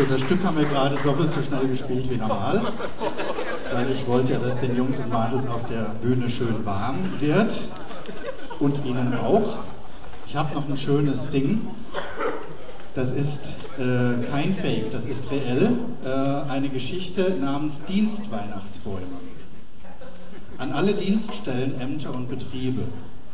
So, das Stück haben wir gerade doppelt so schnell gespielt wie normal, weil ich wollte ja, dass den Jungs und Mädels auf der Bühne schön warm wird und ihnen auch. Ich habe noch ein schönes Ding. Das ist kein Fake, das ist reell. Eine Geschichte namens Dienstweihnachtsbäume. An alle Dienststellen, Ämter und Betriebe.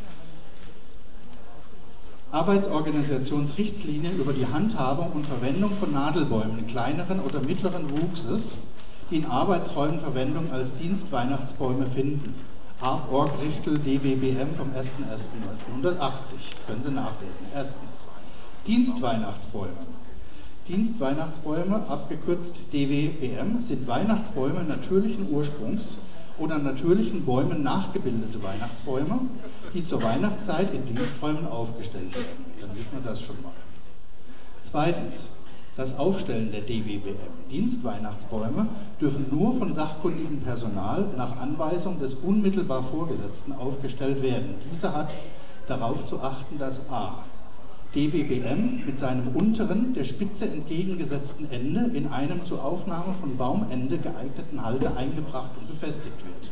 Arbeitsorganisationsrichtlinien über die Handhabung und Verwendung von Nadelbäumen kleineren oder mittleren Wuchses, die in Arbeitsräumen Verwendung als Dienstweihnachtsbäume finden. Org-Richtel DWBM vom 01.01.1980. Können Sie nachlesen. Erstens. Dienstweihnachtsbäume. Dienstweihnachtsbäume, abgekürzt DWBM, sind Weihnachtsbäume natürlichen Ursprungs oder natürlichen Bäumen nachgebildete Weihnachtsbäume, die zur Weihnachtszeit in Diensträumen aufgestellt werden. Dann wissen wir das schon mal. Zweitens, das Aufstellen der DWBM. Dienstweihnachtsbäume dürfen nur von sachkundigem Personal nach Anweisung des unmittelbar Vorgesetzten aufgestellt werden. Dieser hat darauf zu achten, dass a. DWBM mit seinem unteren, der Spitze entgegengesetzten Ende in einem zur Aufnahme von Baumende geeigneten Halter eingebracht und befestigt wird.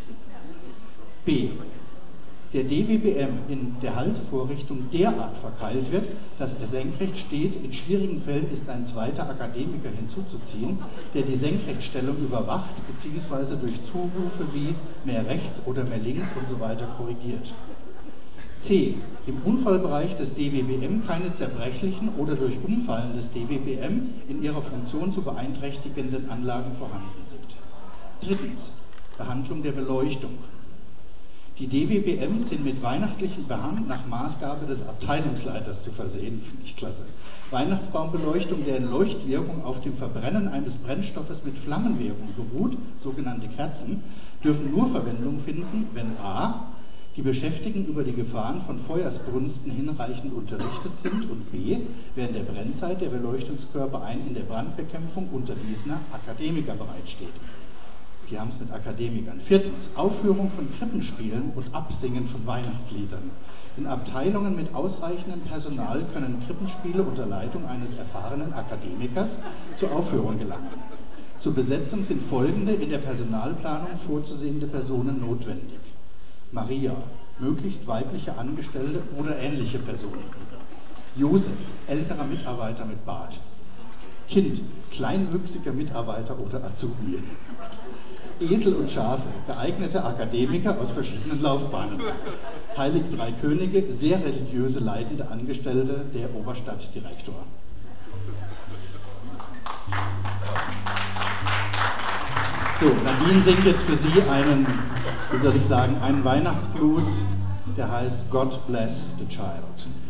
B. Der DWBM in der Haltevorrichtung derart verkeilt wird, dass er senkrecht steht. In schwierigen Fällen ist ein zweiter Akademiker hinzuzuziehen, der die Senkrechtstellung überwacht bzw. durch Zurufe wie mehr rechts oder mehr links und so weiter korrigiert. C. Im Unfallbereich des DWBM keine zerbrechlichen oder durch Umfallen des DWBM in ihrer Funktion zu beeinträchtigenden Anlagen vorhanden sind. Drittens. Behandlung der Beleuchtung. Die DWBM sind mit weihnachtlichem Behang nach Maßgabe des Abteilungsleiters zu versehen, finde ich klasse. Weihnachtsbaumbeleuchtung, deren Leuchtwirkung auf dem Verbrennen eines Brennstoffes mit Flammenwirkung beruht, sogenannte Kerzen, dürfen nur Verwendung finden, wenn a. die Beschäftigten über die Gefahren von Feuersbrunsten hinreichend unterrichtet sind und b. während der Brennzeit der Beleuchtungskörper ein in der Brandbekämpfung unterwiesener Akademiker bereitsteht. Die haben es mit Akademikern. Viertens, Aufführung von Krippenspielen und Absingen von Weihnachtsliedern. In Abteilungen mit ausreichendem Personal können Krippenspiele unter Leitung eines erfahrenen Akademikers zur Aufführung gelangen. Zur Besetzung sind folgende in der Personalplanung vorzusehende Personen notwendig. Maria, möglichst weibliche Angestellte oder ähnliche Personen. Josef, älterer Mitarbeiter mit Bart. Kind, kleinwüchsiger Mitarbeiter oder Azubi. Esel und Schafe, geeignete Akademiker aus verschiedenen Laufbahnen. Heilig Drei Könige, sehr religiöse leitende Angestellte, der Oberstadtdirektor. So, Nadine singt jetzt für Sie einen, wie soll ich sagen, einen Weihnachtsblues, der heißt God Bless the Child.